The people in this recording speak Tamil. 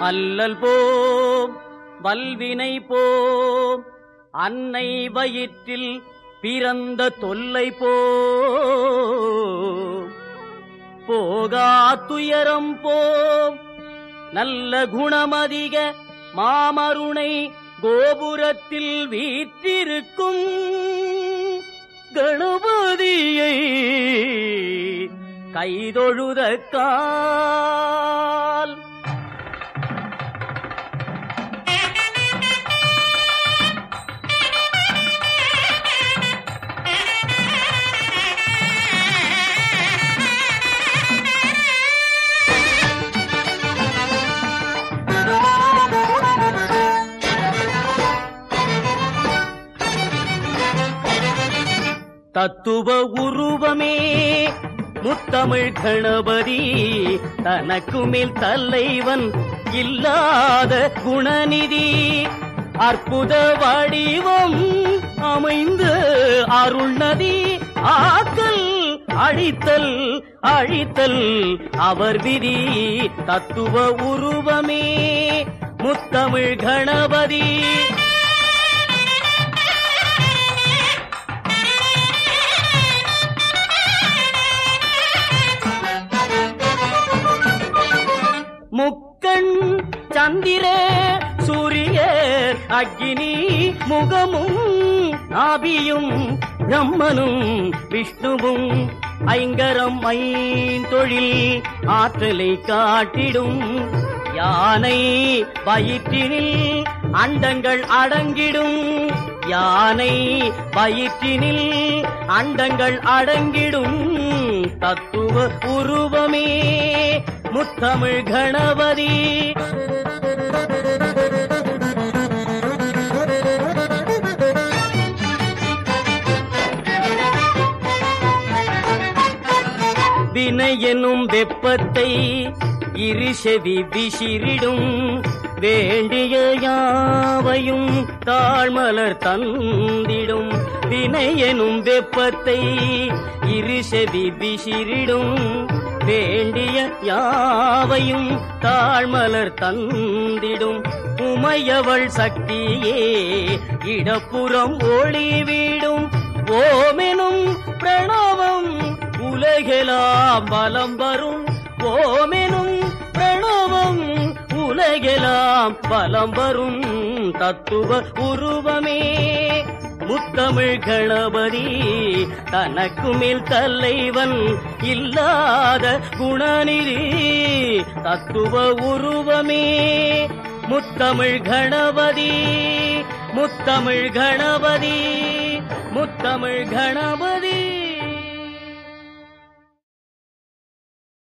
அல்லல் போம் வல்வினை போம் அன்னை வயிற்றில் பிறந்த தொல்லை போம் போகா துயரம் போம் நல்ல குணமதிக மாமருணை கோபுரத்தில் வீற்றிருக்கும் கணபதியை கைதொழுத கால் தத்துவ உருவமே முத்தமிழ் கணபதி தனக்கு மேல் தலைவன் இல்லாத குணநிதி அற்புத வடிவம் அமைந்த அருள்நதி ஆக்கல் அழித்தல் அழித்தல் அவர் விதி தத்துவ உருவமே முத்தமிழ் கணபதி முக்கண் சந்திர சூரியர் அக்னி முகமும் நாபியும் பிரம்மனும் விஷ்ணுவும் ஐங்கரம் ஐந்தொழில் ஆற்றலை காட்டிடும் யானை வயிற்றினில் அண்டங்கள் அடங்கிடும் யானை வயிற்றினில் அண்டங்கள் அடங்கிடும் தத்துவ உருவமே முத்தமிழ் கணபதி வினை எனும் வெப்பத்தை இருசெவி விசிறிடும் வேண்டிய யாவையும் தாழ்மலர் தந்திடும் வினை எனும் வெப்பத்தை இருசெவி விசிறிடும் வேண்டிய யாவையும் தாழ்மலர் தந்திடும் உமையவள் சக்தியே இடப்புறம் ஒளி வீடும் ஓமெனும் பிரணவம் உலகெலாம் பலம் வரும் ஓமெனும் பிரணவம் உலகெலாம் பலம் வரும் தத்துவ உருவமே முத்தமிழ் கணபதி தனக்கு மேல் தலைவன் இல்லாத குணநிதி தத்துவ உருவமே முத்தமிழ் கணபதி முத்தமிழ் கணபதி முத்தமிழ் கணபதி